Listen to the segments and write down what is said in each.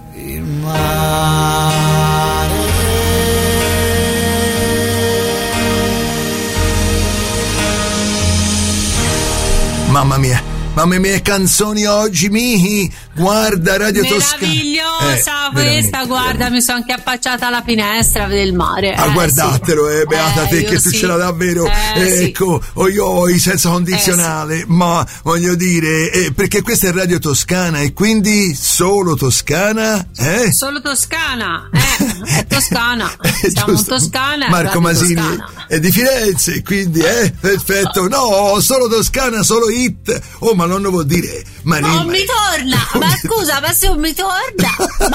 il mare. Mamma mia, canzoni oggi, Mihi. Guarda, Radio Toscana. Meravigliosa questa, guarda, mi sono anche affacciata alla finestra del mare. Guardatelo, sì. beata te che tu sì. ce l'hai davvero, ecco, sì. oi, senza condizionale, sì. Ma voglio dire, perché questa è Radio Toscana e quindi solo Toscana, Solo Toscana, è Toscana, siamo in Toscana. Marco Masini Toscana. è di Firenze, quindi, perfetto, no, solo Toscana, solo hit, ma non vuol dire, non mi torna, ma scusa, ma se non mi torna,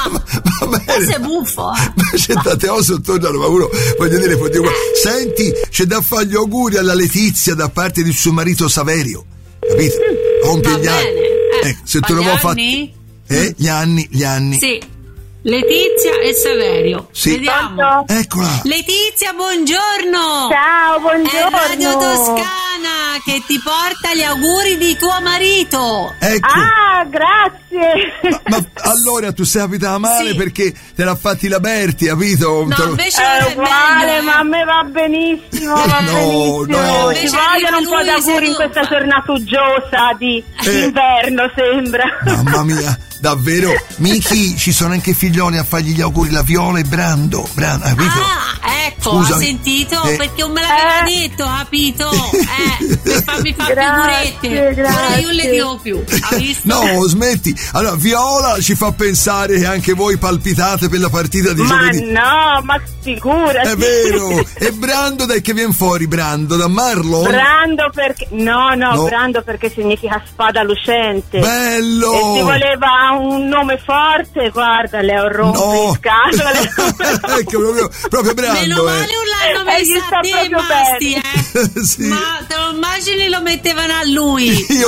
ma sei buffo, Ma c'è tante cose tornano, ma uno, voglio dire, senti, c'è da fare gli auguri alla Letizia da parte di suo marito Saverio, capito? Compie gli anni. Se tu lo vuoi fare, gli anni. Sì. Letizia e Saverio. Sì. Vediamo. Eccola. Letizia, buongiorno. Ciao, buongiorno. È Radio Toscana che ti porta gli auguri di tuo marito. Ecco. Ah, grazie. Ma allora tu sei abitata male perché te l'ha fatti la Berti, capito? No, invece è uguale, ma a me va benissimo, benissimo. No. Ci vogliono un po' d'auguri in questa giornata uggiosa di inverno, sembra. Mamma mia. Davvero, Miki, ci sono anche figlioli a fargli gli auguri, la Viola e Brando, capito? Ecco, scusami. Ha sentito? Perché non me l'aveva detto, capito? Per farmi fare figurette. Ora io le dico più, ha visto? No, smetti. Allora, Viola ci fa pensare che anche voi palpitate per la partita di giovedì. Ma no, ma figurati. È vero. E Brando, dai che viene fuori, Brando? Da Marlon? Brando perché... No, Brando perché significa spada lucente. Bello! E si voleva un nome forte, guarda, Leo rompe scatole. Ecco, proprio Brando. Meno male non l'hanno messo a te, Masti, sì. Ma te lo immagini lo mettevano a lui? Io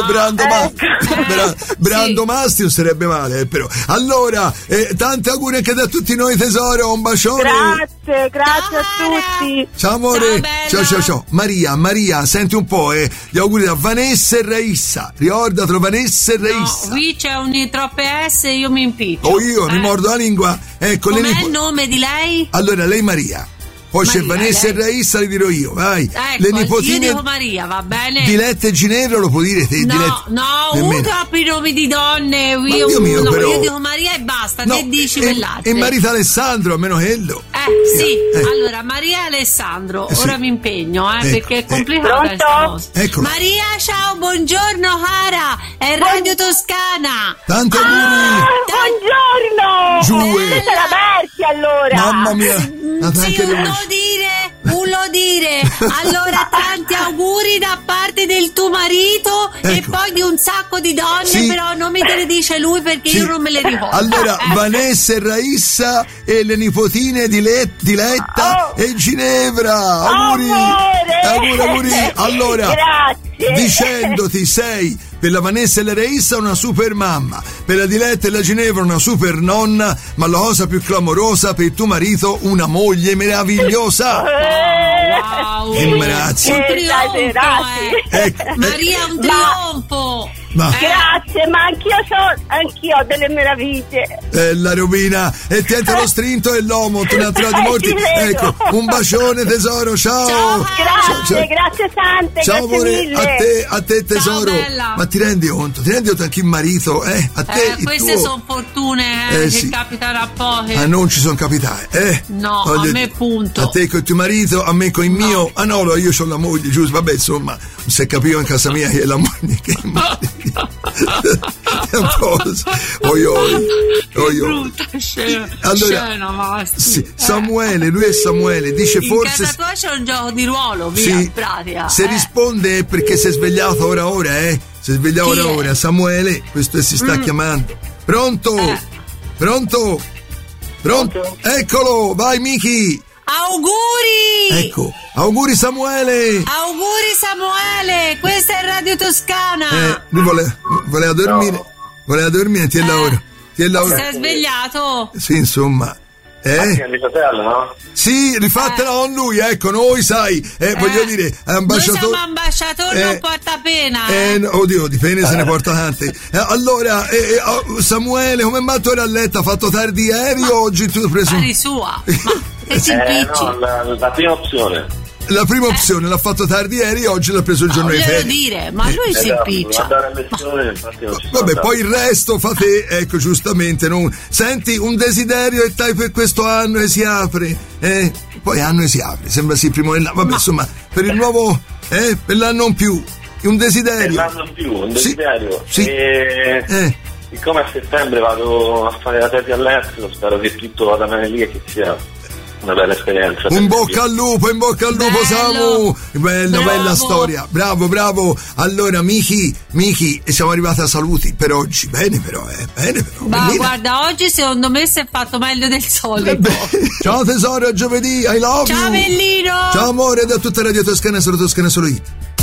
Brando Masti non sarebbe male, però. Allora, tanti auguri anche da tutti noi, tesoro, un bacione. Grazie a tutti. Ciao amore. Ciao. Maria, senti un po', gli auguri da Vanessa e Raissa. Ricordatelo, Vanessa e Raissa. No, qui c'è troppe S e io mi impiccio. Mi mordo la lingua. Ecco, com'è il nome di lei? Allora, lei Maria. Poi c'è Vanessa e Raissa, le dirò io, vai. Ecco, le nipotine. Io dico Maria, va bene. Diletta e Ginevra lo può dire te? Troppi nomi di donne. Io dico Maria e basta, che dici quell'altro? E marito Alessandro, almeno quello. Sì, allora Maria e Alessandro, ora mi impegno, perché è complicata questa cosa. Ecco. Maria, ciao, buongiorno cara, è Radio Toscana. Tanti auguri. Buongiorno. Giù. Siete la Berti allora. Mamma mia. Sì, un lo dire. Allora, tanti auguri da parte del tuo marito e poi di un sacco di donne, però non mi te le dice lui perché io non me le ricordo. Allora, Vanessa e Raissa e le nipotine di Diletta e Ginevra. Auguri. Auguri. Allora, grazie. Dicendoti sei per la Vanessa e la Raissa una super mamma, per la Diletta e la Ginevra una super nonna, ma la cosa più clamorosa per tuo marito una moglie meravigliosa. Wow. Grazie. Un trionfo, Maria, un trionfo. Grazie, ma anch'io ho delle meraviglie. La rovina. E tienti lo strinto e l'uomo, tornato di morti. Ecco, un bacione tesoro, ciao. Grazie tante. Ciao amore, mille. a te tesoro. Ciao, ma ti rendi conto anche il marito, a te queste sono fortune che capitano a pochi. Non ci sono capitate, No, a me punto. A te con il tuo marito, a me con il mio. Ah no, io ho la moglie, giusto? Vabbè, insomma, non si è capito in casa mia che è la moglie che è un po'. Brutta scena. Allora, Samuele, lui è Samuele, dice in forse. In casa tua c'è un gioco di ruolo, via, in pratica. Se risponde è perché si è svegliato ora, Si è svegliato ora. Samuele, questo si sta chiamando. Pronto? Eccolo, vai Miki. Auguri! Ecco, auguri Samuele! Questa è Radio Toscana! Lui voleva dormire, ti è la ora. Si è svegliato? Sì, insomma. di fratello, no? Sì, rifatela con lui, ecco, noi sai, voglio dire, ambasciatore. Noi siamo ambasciatori, non porta pena. Oddio, di pene se ne porta tante. Allora, Samuele, come mai tu eri a letto? Ha fatto tardi ieri o oggi tu hai preso? Pari sua, ma che si impicci? No, la prima opzione. La prima opzione l'ha fatto tardi ieri, oggi l'ha preso il giorno di ferie. Dire, ma lui si impiccia. Vabbè, poi il resto fa te, ecco, giustamente. Senti, un desiderio e tai per questo anno e si apre. Poi anno e si apre, sembra sì, il primo dell'anno. Vabbè, insomma, per il nuovo, per l'anno in più. Un desiderio. Per l'anno in più, un desiderio. Sì. Siccome a settembre vado a fare la tesi all'estero, spero che tutto vada bene lì e che sia una bella esperienza. In bocca al lupo, Samu. Bella storia. Bravo. Allora, Miki, siamo arrivati a saluti per oggi. Bene però. Ma guarda, oggi secondo me si è fatto meglio del solito. Ciao tesoro, a giovedì, I love you. Ciao bellino. Ciao amore, da tutta Radio Toscana, solo Toscana, solo io.